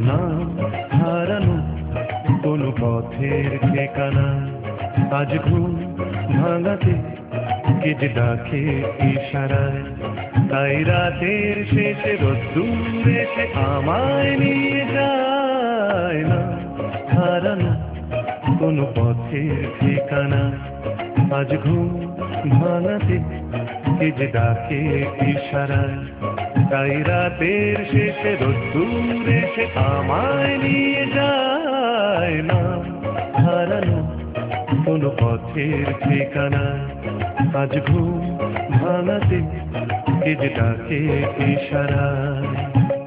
নাম হারানো কোনো পথের ঠিকানা। আজ ঘুম ভাঙাতে কে যে ডাকে ইশারায়, তাই রাতের শেষে রোদ্দুর এসে আমায় নিয়ে যায় না হারানো কোনো পথের ঠিকানা। আজ ঘুম ভাঙাতে কে যে ডাকে ইশারায়, তাই রাতের শেষে রোদ্দুর এসে আমায় নিয়ে যায় না হারানো কোনো পথের ঠিকানা। আজ ঘুম ভাঙাতে কে যে ডাকে ইশারায়।